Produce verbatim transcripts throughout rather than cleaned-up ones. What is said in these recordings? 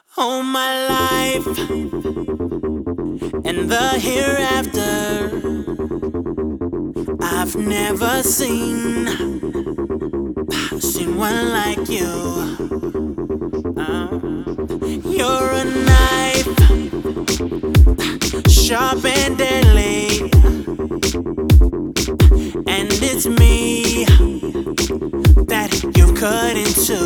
All my life and the hereafter, I've never seen seen one like you. Uh, you're a knife, sharp and deadly, and it's me that you cut into.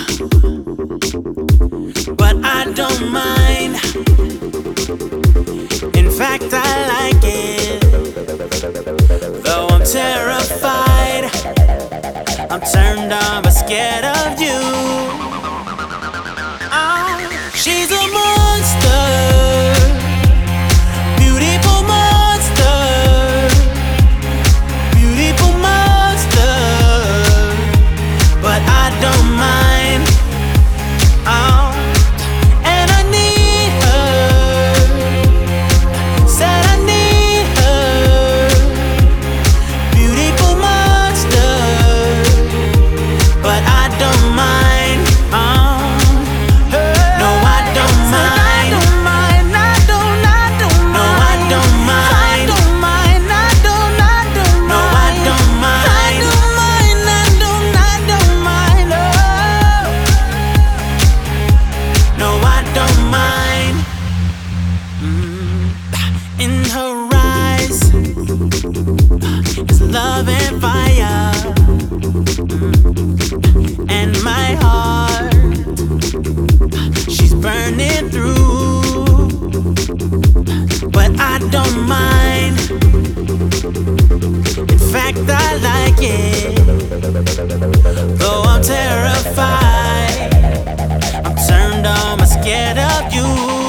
But I don't mind. In fact, I like it. Though I'm terrified, I'm turned on but scared of you. Oh, she's a monster, beautiful monster, beautiful monster. But I don't mind. Oh, and I need her. Said I need her. Beautiful monster, but I don't mind. Oh, no, I don't mind. I don't mind. I don't. I don't mind. No, I don't mind. I don't mind. I don't. I don't mind. No, I don't mind. I don't mind. I don't. I don't mind. Oh. No, I don't mind. Mm. In her eyes is love and fire, mm. And my heart, she's burning through. But I don't mind. In fact, I like it. Though I'm terrified, I'm turned on, I'm scared of you.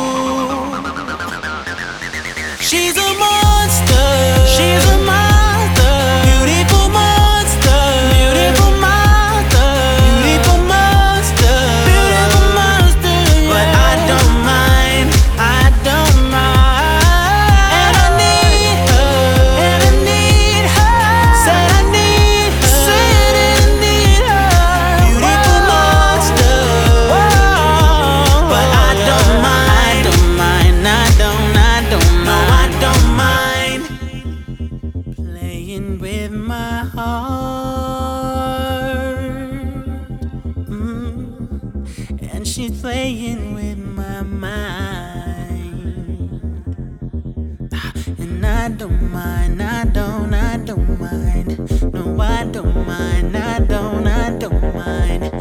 She's a monster. She's a monster. Beautiful monster. Beautiful monster. Beautiful monster. Beautiful monster. But I don't mind. I don't mind. And I need her. And I need her. Said I need her. Said I need her. Beautiful monster. Whoa. But I don't mind. I don't mind. I don't. I don't know. I don't mind playing with my heart, mm. And she's playing with my mind. And I don't mind. I don't. I don't mind. No, I don't mind. I don't. I don't mind.